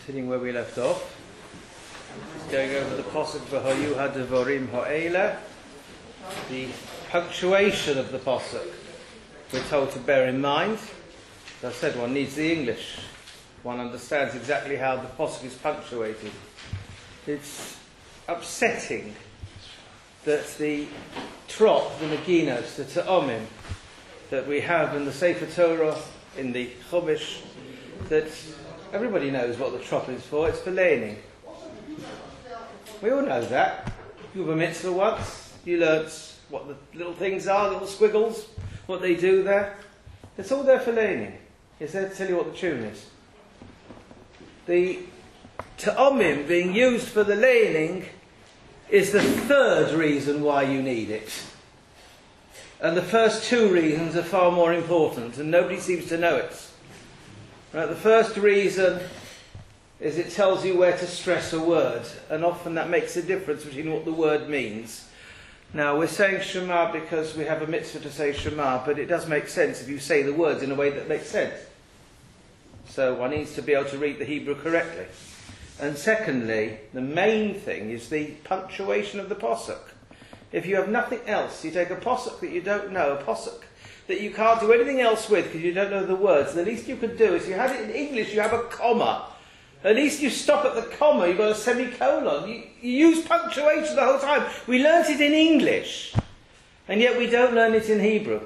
Sitting where we left off, just going over the posuk v'hayu hadvarim ha'ela, the punctuation of the posuk. We're told to bear in mind. As I said, one needs the English. One understands exactly how the posuk is punctuated. It's upsetting that the trop, the naginos, the ta'omim that we have in the Sefer Torah, in the Chumash, that everybody knows what the trop is for. It's for learning. We all know that. You have a mitzvah once. You learnt what the little things are, little squiggles, what they do there. It's all there for learning. It's there to tell you what the tune is. The ta'omim being used for the learning is the third reason why you need it. And the first two reasons are far more important, and nobody seems to know it. Right, the first reason is it tells you where to stress a word, and often that makes a difference between what the word means. Now, we're saying Shema because we have a mitzvah to say Shema, but it does make sense if you say the words in a way that makes sense. So one needs to be able to read the Hebrew correctly. And secondly, the main thing is the punctuation of the posuk. If you have nothing else, you take a posuk that you don't know, a posuk that you can't do anything else with because you don't know the words, the least you could do is, you had it in English, you have a comma. At least you stop at the comma, you've got a semicolon. You use punctuation the whole time. We learnt it in English, and yet we don't learn it in Hebrew.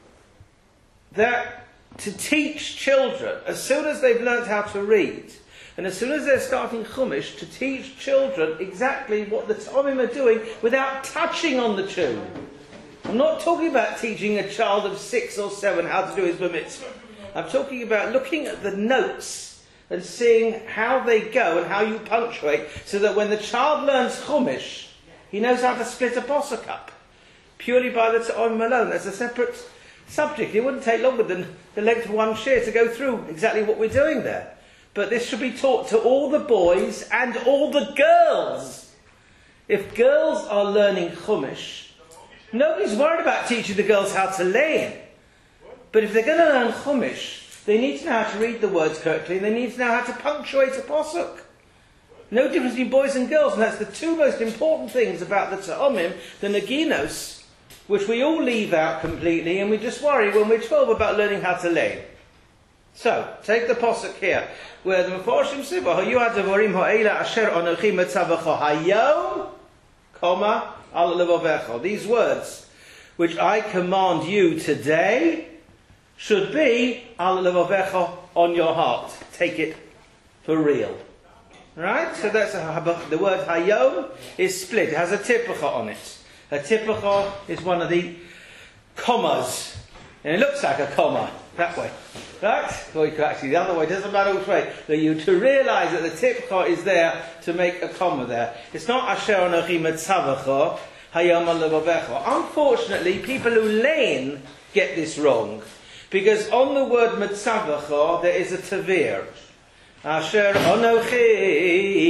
That to teach children, as soon as they've learnt how to read, and as soon as they're starting Chumash, to teach children exactly what the Ta'omim are doing without touching on the tune. I'm not talking about teaching a child of 6 or 7 how to do his bar mitzvah. I'm talking about looking at the notes and seeing how they go and how you punctuate, so that when the child learns Chumash, he knows how to split a posuk up, purely by the Ta'omim alone. As a separate subject. It wouldn't take longer than the length of one shir to go through exactly what we're doing there. But this should be taught to all the boys and all the girls. If girls are learning Chumash, nobody's worried about teaching the girls how to learn. But if they're going to learn Chumash, they need to know how to read the words correctly, and they need to know how to punctuate a posuk. No difference between boys and girls, and that's the two most important things about the ta'omim, the naginos, which we all leave out completely, and we just worry when we're 12 about learning how to learn. So, take the posuk here, where the Mefarshim say, "V'hayu hadvarim ha'ela asher anochi metzavacha hayom, comma al levavecha." These words, which I command you today, should be al levavecha, on your heart. Take it for real. Right? So that's the word hayom is split. It has a tipacha on it. A tipacha is one of the commas. And it looks like a comma, that way. Right? Or you could actually the other way, it doesn't matter which way. But you to realise that the tipacha is there to make a comma there. It's not asher anochi metzavacha hayom al levavecha. Unfortunately, people who learn get this wrong. Because on the word metzavacha there is a tavir. Asher anochi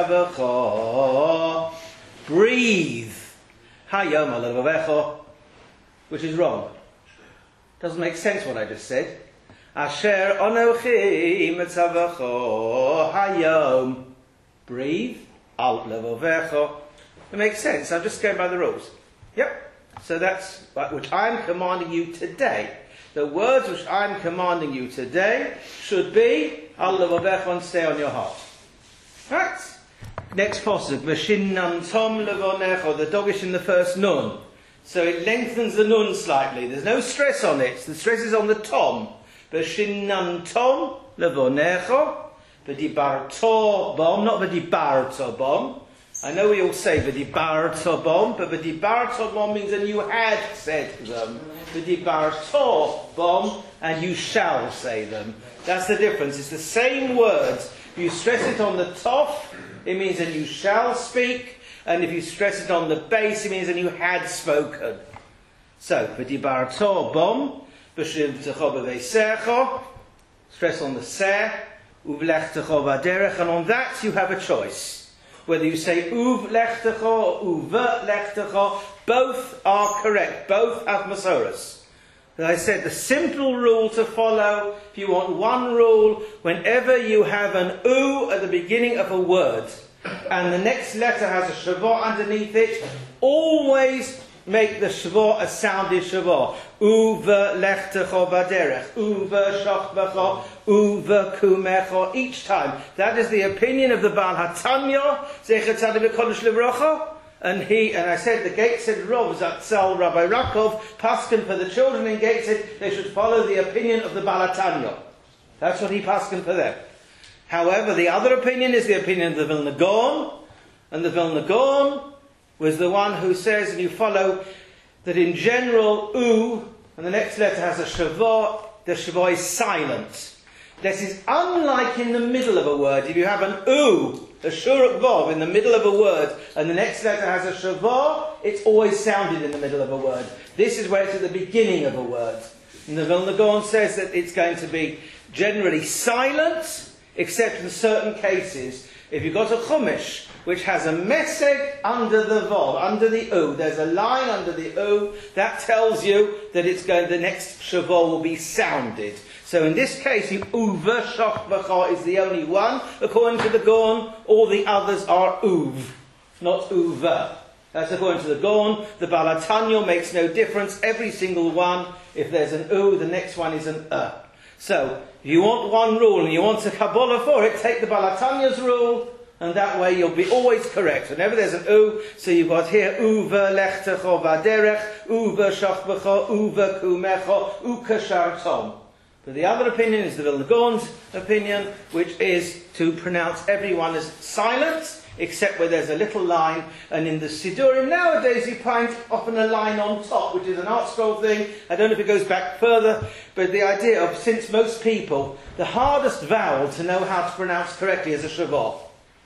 metzavacha, breathe, hayom al levavecha, which is wrong. Doesn't make sense what I just said. Asher anochi metzavacha hayom, breathe, al levavecha. It makes sense. I'm just going by the rules. Yep. So that's which I'm commanding you today. The words which I'm commanding you today should be al levavecha, and stay on your heart. Right. Next posuk, v'shinnam tom levonecha. The dogish in the first nun. So it lengthens the nun slightly. There's no stress on it. The stress is on the tom. V'shinnam tom levonecha. V'dibarto bom. Not v'dibarto bom. I know we all say v'dibarto bom, but v'dibarto bom means and you had said them. V'dibarto bom, and you shall say them. That's the difference. It's the same words. If you stress it on the top, it means and you shall speak. And if you stress it on the base, it means that you had spoken. So, v'dibarto bom, b'shivtecha b'veisecha, stress on the seh, uvlechtecha v'aderech, and on that you have a choice. Whether you say uvlechtecha or uvlechtecha, both are correct. Both have masoros. As I said, the simple rule to follow, if you want one rule, whenever you have an U at the beginning of a word, and the next letter has a shavah underneath it, always make the shavah a sounded shavah. Uva lechtecho baderech, uva shochbecho, uva kumecho, each time. That is the opinion of the Baal HaTanya, Zecher Tzadik V'Kodesh Livrocha. And I said, the Gateshead Rav Zatzal Rabbi Rakov, Paskin for the children in Gateshead, they should follow the opinion of the Baal HaTanya. That's what he Paskin for them. However, the other opinion is the opinion of the Vilna Gaon, and the Vilna Gaon was the one who says, and you follow, that in general, U, and the next letter has a shavah, the shavah is silent. This is unlike in the middle of a word. If you have an U, a shuruk vav, in the middle of a word, and the next letter has a shavah, it's always sounded in the middle of a word. This is where it's at the beginning of a word. And the Vilna Gaon says that it's going to be generally silent, except in certain cases. If you've got a chumash which has a meseg under the vav, under the u, there's a line under the u, that tells you that the next shavah will be sounded. So in this case, uva shochbacha is the only one, according to the Gaon. All the others are uv, not uva. That's according to the Gaon. The Baal HaTanya makes no difference. Every single one, if there's an u, the next one is an So, if you want one rule and you want a Kabbalah for it, take the Baal HaTanya's rule, and that way you'll be always correct. Whenever there's an u, so you've got here uva lechtecho vaderech, uva shochbecho, uva kumecho, ukashartom. But the other opinion is the Vilna Gaon's opinion, which is to pronounce everyone as silent, except where there's a little line. And in the Sidurim nowadays, you find often a line on top, which is an art scroll thing. I don't know if it goes back further, but the idea of, since most people, the hardest vowel to know how to pronounce correctly is a shavah.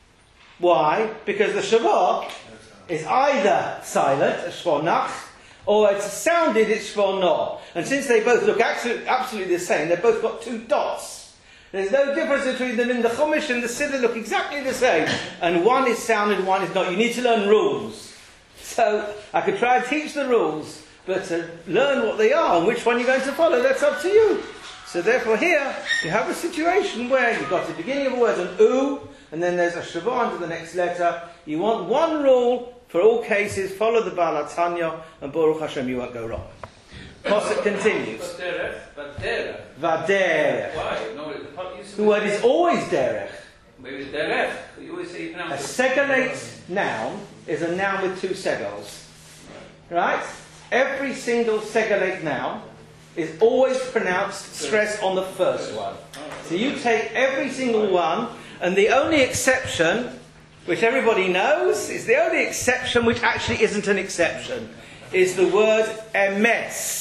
Why? Because the shavah is either silent, a shvonach, or it's sounded, it's shvonah. And since they both look absolutely the same, they've both got two dots. There's no difference between them in the Chumash and the Siddur, look exactly the same. And one is sounded, one is not. You need to learn rules. So, I could try and teach the rules, but to learn what they are and which one you're going to follow, that's up to you. So therefore here, you have a situation where you've got the beginning of a word, an u, and then there's a shavah under the next letter. You want one rule for all cases, follow the Baal HaTanya, and Baruch Hashem, you won't go wrong. Pasuk continues. Vaderech. Why? No, the word is always derech. Maybe it's derech. You always say you pronounce A segolate noun is a noun with two segols. Right? Every single segolate noun is always pronounced stress on the first one. So you take every single one, and the only exception, which everybody knows, is the only exception which actually isn't an exception, is the word emes.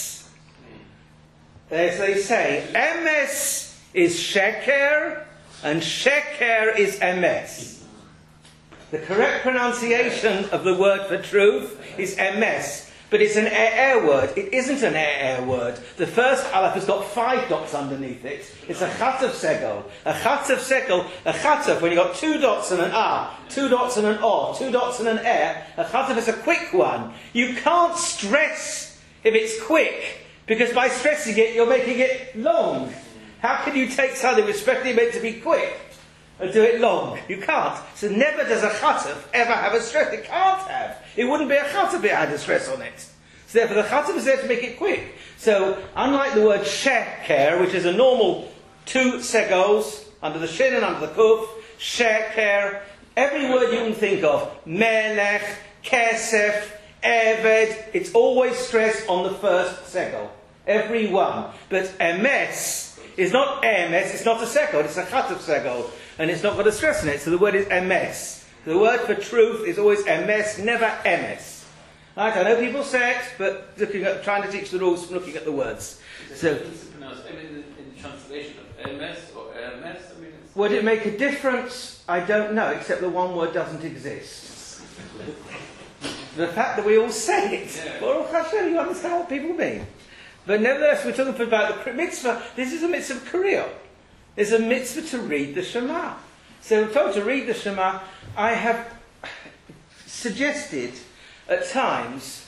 As they say, emes is sheker, and sheker is emes. The correct pronunciation of the word for truth is emes, but it's an word. It isn't an word. The first aleph has got 5 dots underneath it. It's a chataf segel. A chataf segel, a chataf, when you've got 2 dots and an 2 dots and an 2 dots and an a chataf is a quick one. You can't stress if it's quick, because by stressing it, you're making it long. How can you take something which is especially meant to be quick and do it long? You can't. So never does a chataf ever have a stress. It can't have. It wouldn't be a chataf if it had a stress on it. So therefore the chataf is there to make it quick. So unlike the word sheker, which is a normal 2 segols, under the shin and under the kuf, sheker, every word you can think of, melech, kesef, eved, it's always stressed on the first segol. Every one. But emes is not emes, it's not a segol, it's a chataf segol. And it's not got a stress in it, so the word is emes. The word for truth is always emes, never emes. Right, I know people say it, but trying to teach the rules from looking at the words. So, in the translation of emes or emes, would it make a difference? I don't know, except the one word doesn't exist. The fact that we all say it. Baruch Hashem, you understand what people mean. But nevertheless, we're talking about the mitzvah. This is a mitzvah of Kriya. It's a mitzvah to read the Shema. So we're told to read the Shema. I have suggested at times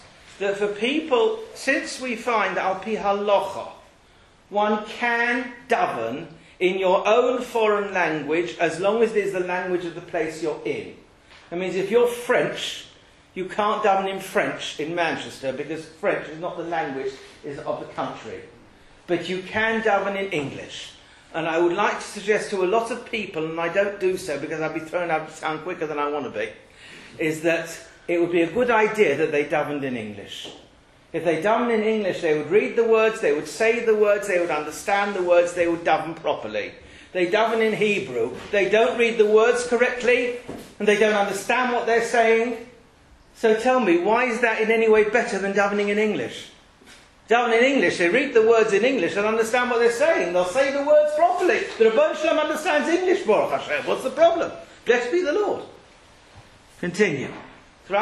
that for people, since we find that al pi halacha, one can daven in your own foreign language as long as it is the language of the place you're in. That means if you're French, you can't daven in French in Manchester because French is not the language of the country. But you can daven in English. And I would like to suggest to a lot of people, and I don't do so because I'll be thrown out of town quicker than I want to be, is that it would be a good idea that they davened in English. If they davened in English, they would read the words, they would say the words, they would understand the words, they would daven properly. They daven in Hebrew, they don't read the words correctly, and they don't understand what they're saying. So tell me, why is that in any way better than davening in English? Davening in English, they read the words in English and understand what they're saying. They'll say the words properly. The Rebbeinu Shalom understands English, Baruch Hashem. What's the problem? Blessed be the Lord. Continue. The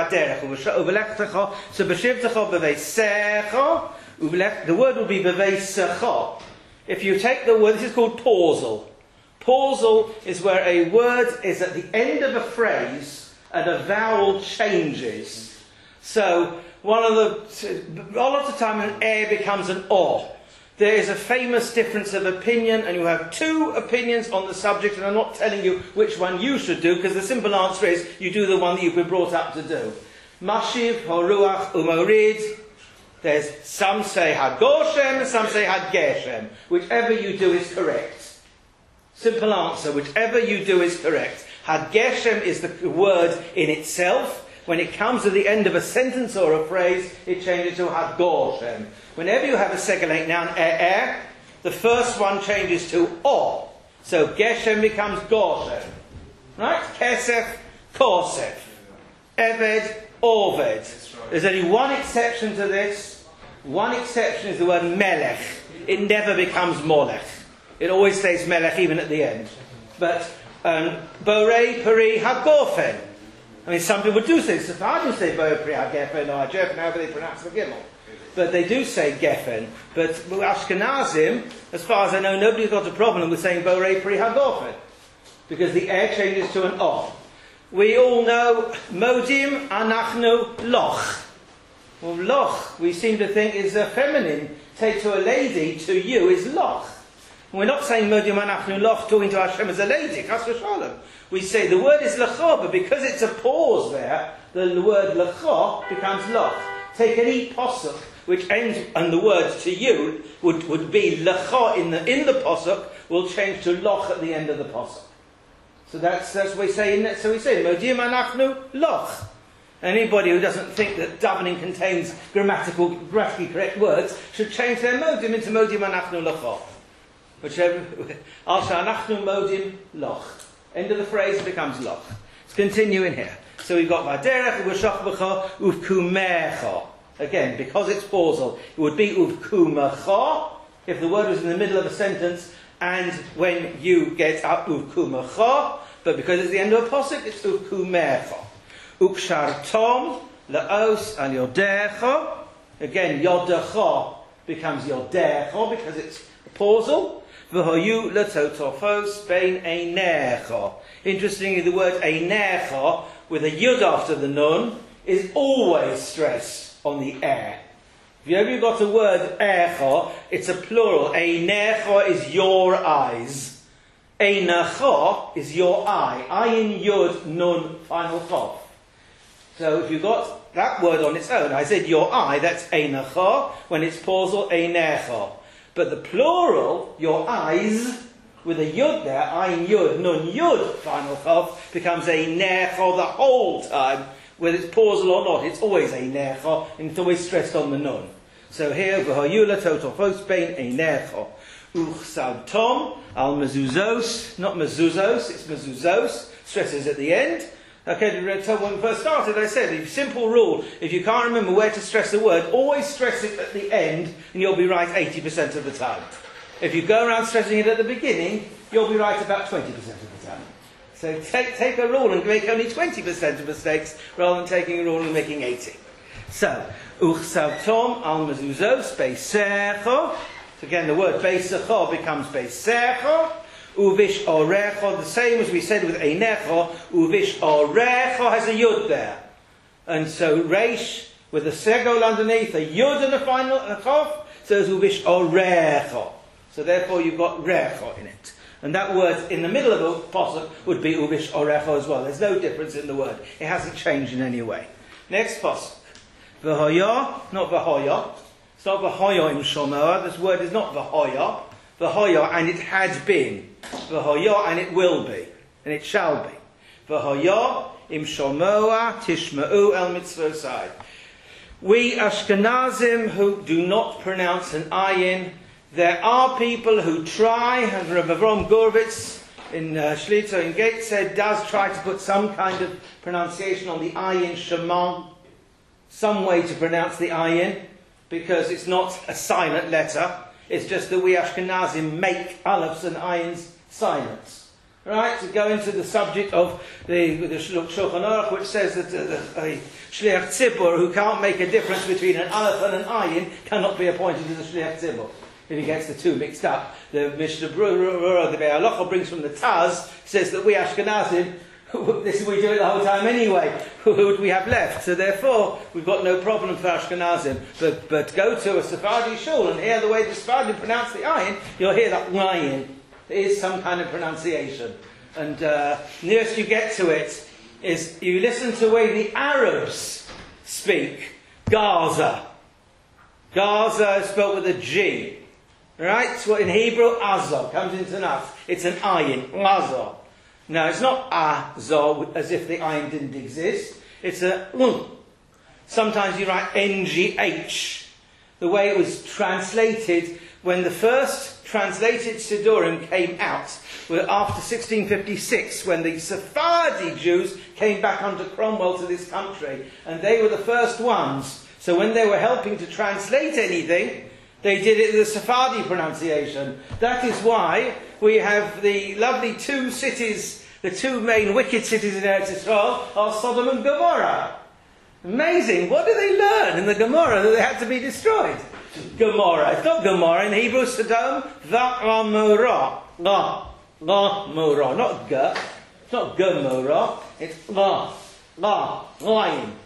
word will be beveisecha. If you take the word, this is called pausal. Pausal is where a word is at the end of a phrase and a vowel changes. So, a lot of the time an air becomes an or. There is a famous difference of opinion, and you have two opinions on the subject, and I'm not telling you which one you should do, because the simple answer is you do the one that you've been brought up to do. Mashiv, Horuach, Umorid. There's some say Had Goshem, and some say Had Geshem. Whichever you do is correct. Simple answer, whichever you do is correct. Had Geshem is the word in itself. When it comes to the end of a sentence or a phrase, it changes to Had Goshem. Whenever you have a second late noun, the first one changes to o. So Geshem becomes Goshem. Right? Kesef, Kosef. Eved, Oved. There's only one exception to this. One exception is the word Melech. It never becomes Molech. It always stays Melech even at the end. But Borei, Peri, Hagofen. I mean, some people do say, I do say Borei, Peri, Hagefen, or Hagefen, however they pronounce the Gimel. But they do say Geffen. But Ashkenazim, as far as I know, nobody's got a problem with saying Borei, Peri, Hagofen. Because the air changes to an O. We all know Modim, Anachnu, Loch. Well, Loch, we seem to think is a feminine. Take to a lady, to you, is Loch. And we're not saying Modim, Anachnu, Loch, talking to Hashem as a lady. Chas v'shalom. We say the word is Lecho, but because it's a pause there, the word Lecho becomes Loch. Take any posuk which ends, and the word to you would be Lecho in the posuk, will change to Loch at the end of the posuk. So that's what we say. So we say Modim Anachnu Loch. Anybody who doesn't think that davening contains grammatically correct words should change their Modim into Modim Anachnu Locho. Whichever Alsha Anachnu Modim Loch. End of the phrase, it becomes Loch. Let's continue in here. So we've got Vaderech Uvashachbecha Uvkumecha. Again, because it's pausal, it would be Uvkumecha if the word was in the middle of a sentence. And when you get up Uvkumecha, but because it's the end of a posuk, it's Uvkumecha. Ukshartom laos al yodecha. Again, yodecha becomes yodecha because it's pausal. V'hoyu latotofos bein einecha. Interestingly, the word einecha with a yud after the nun is always stressed on the air. If you ever got a word echa, it's a plural. Einecha is your eyes. Einecha is your eye. Ayin yud nun final chof. So if you've got that word on its own, I said your eye, that's einecha. When it's pausal, einecha. But the plural, your eyes, with a yud there, ayin yud, nun yud, final chof, becomes einecha the whole time. Whether it's pausal or not, it's always einecha, and it's always stressed on the nun. So here, v'hoyula total fos bein einecha. Uchsad tom, al mezuzos, not mezuzos, it's mezuzos, stresses at the end. Okay, when we first started, I said, a simple rule, if you can't remember where to stress a word, always stress it at the end, and you'll be right 80% of the time. If you go around stressing it at the beginning, you'll be right about 20% of the time. So take a rule and make only 20% of mistakes, rather than taking a rule and making 80. So, uchsavtom al mezuzos beisecho. So again, the word beisecho becomes beisecho. Uvish orecho, the same as we said with einecho. Uvish orecho has a yud there. And so reish with a segol underneath, a yud and a final chof, so it's uvish orecho. So therefore you've got recho in it. And that word in the middle of the posuk would be uvish orecho as well. There's no difference in the word. It hasn't changed in any way. Next posuk. V'hoya, not v'hoya. It's not v'hoya im shomoa. This word is not v'hoya. V'hoya, and it had been. V'hoya, and it will be. And it shall be. V'hoya im shomoa tishma'u el mitzvosai. We Ashkenazim who do not pronounce an ayin, there are people who try, and Rav Avram Gurvitz in Shlita in Gateshead does try to put some kind of pronunciation on the ayin Shema, some way to pronounce the ayin, because it's not a silent letter, it's just that we Ashkenazim make alefs and ayins silent. Right, to go into the subject of the Shulchan Aruch, which says that a Shliach Tzibur who can't make a difference between an Aleph and an Ayin cannot be appointed as a Shliach Tzibur. If he gets the two mixed up. The Mishnah Berurah, the Be'alocha brings from the Taz, says that we Ashkenazim, we do it the whole time anyway. Who would we have left? So therefore, we've got no problem for Ashkenazim. But go to a Sephardi shul and hear the way the Sephardi pronounce the Ayin, you'll hear that Ayin. There is some kind of pronunciation. And nearest you get to it is you listen to the way the Arabs speak. Gaza. Gaza is spelled with a G. Right? So in Hebrew, Azah comes into Tanakh. It's an ayin. Azah. Now, it's not Azah as if the ayin didn't exist. It's a Sometimes you write NGH. The way it was translated when the first translated Sidurim came out were after 1656, when the Sephardi Jews came back under Cromwell to this country, and they were the first ones. So when they were helping to translate anything, they did it with the Sephardi pronunciation. That is why we have the lovely two cities, the two main wicked cities in Eretz Yisrael are Sodom and Gomorrah. Amazing. What did they learn in the Gomorrah that they had to be destroyed? Gomorrah. It's not Gomorrah. In Hebrew, Sodom, Va'amorah. Murah. Not G. It's not Gomorrah. It's lion.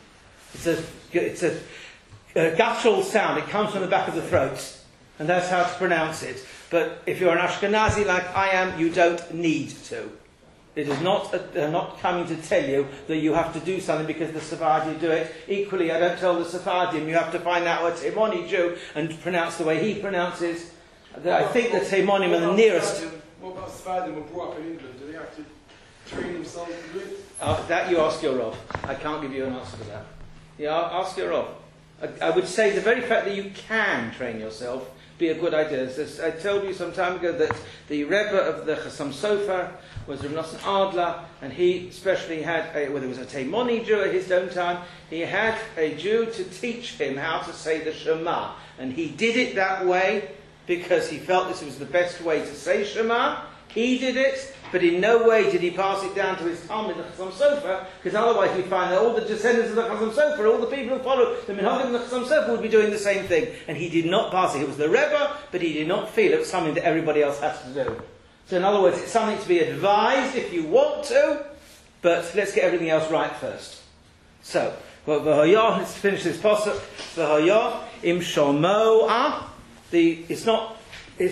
It's a guttural sound. It comes from the back of the throat. And that's how to pronounce it. But if you're an Ashkenazi like I am, you don't need to. It is not, they're not coming to tell you that you have to do something because the Sephardi do it. Equally, I don't tell the Sephardim you have to find out what Taimoni Jew and pronounce the way he pronounces. I think the Taimonim are the nearest. What about Sephardim who were brought up in England? Do they have to train themselves to do it? That you ask your Rav. I can't give you an answer to that. Yeah, ask your Rav. I would say the very fact that you can train yourself be a good idea. I told you some time ago that the Rebbe of the Chassam Sofer was Rav Nosson Adler, and he especially had, there was a Taimoni Jew at his own time, he had a Jew to teach him how to say the Shema. And he did it that way because he felt this was the best way to say Shema. He did it, but in no way did he pass it down to his Talmud, the Chassam Sofer, because otherwise we find that all the descendants of the Chassam Sofer, all the people who follow the Minhagim of the Chassam Sofer would be doing the same thing. And he did not pass it. He was the Rebbe, but he did not feel it was something that everybody else has to do. So in other words, it's something to be advised if you want to, but let's get everything else right first. So, let's finish this pasuk. V'haya im shomoa. It's not an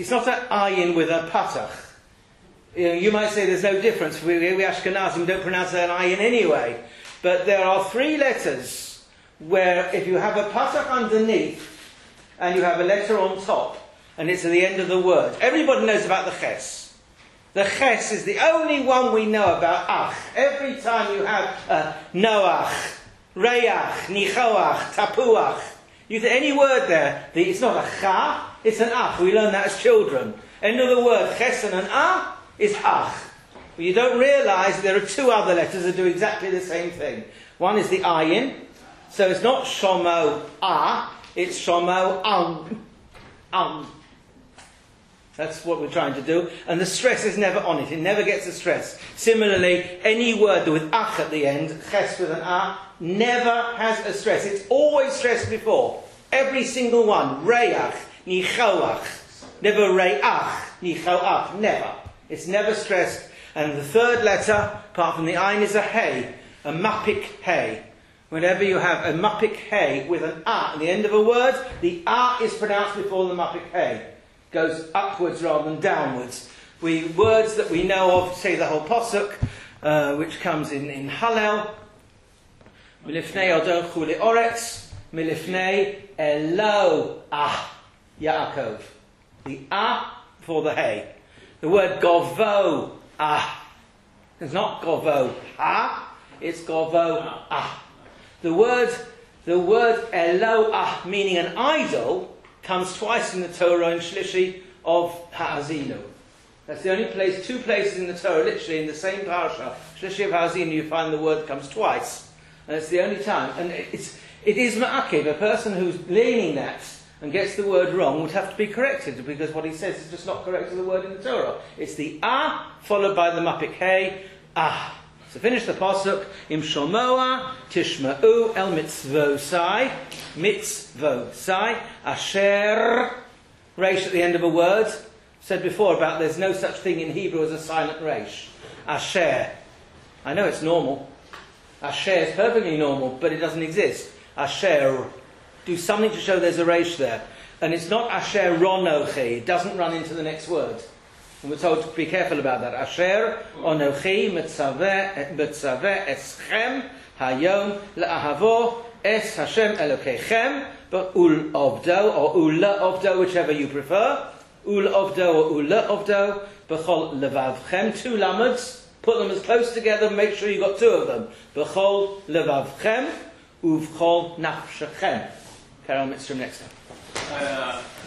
ayin with a patach. You might say there's no difference. We Ashkenazim don't pronounce an ayin anyway. But there are three letters where if you have a patach underneath and you have a letter on top, and it's at the end of the word. Everybody knows about the ches. The ches is the only one we know about ach. Every time you have noach, reach, nichoach, tapuach, any word there, it's not a cha, it's an ach. We learn that as children. End of the word, ches and an ah, is ach. But you don't realise there are two other letters that do exactly the same thing. One is the ayin, so it's not shomo ah, it's shomo That's what we're trying to do. And the stress is never on it. It never gets a stress. Similarly, any word with ach at the end, ches with an ah, never has a stress. It's always stressed before. Every single one. Reach, nichoach. Never reach, nichoach. Never. It's never stressed. And the third letter, apart from the ayin, is a hey. A mapik hey. Whenever you have a mapik hey with an a at the end of a word, the a is pronounced before the mapik hey. Goes upwards rather than downwards. Words that we know of, say the whole posuk, which comes in Hallel. Milifnei odon chuli oretz, milifnei elo Yaakov. The a before the hey. The word govo It's not govo it's govo The word elo meaning an idol, comes twice in the Torah in Shlishi of Ha'azinu. That's the only place, two places in the Torah, literally in the same parasha, Shlishi of Ha'azinu, you find the word comes twice. And it's the only time. And it is ma'akiv, a person who's leaning that and gets the word wrong would have to be corrected, because what he says is just not correct to the word in the Torah. It's the followed by the mapik hey, So finish the pasuk. Im shomoa tishma'u el mitzvosai asher reish at the end of a word. Said before about there's no such thing in Hebrew as a silent reish. Asher. I know it's normal. Asher is perfectly normal, but it doesn't exist. Asher. Do something to show there's a reish there. And it's not asher ronochi. It doesn't run into the next word. And we're told to be careful about that. Asher onochi mitzaveh eschem hayom le'ahavo es Hashem Elokeichem, but ul ovdo or ula ovdo, whichever you prefer. Ul ovdo or ula ovdo, b'chol levavchem, two lamuds, put them as close together, make sure you got two of them. B'chol levavchem, uvchol nafshechem. Carry on, Mitzvah next time.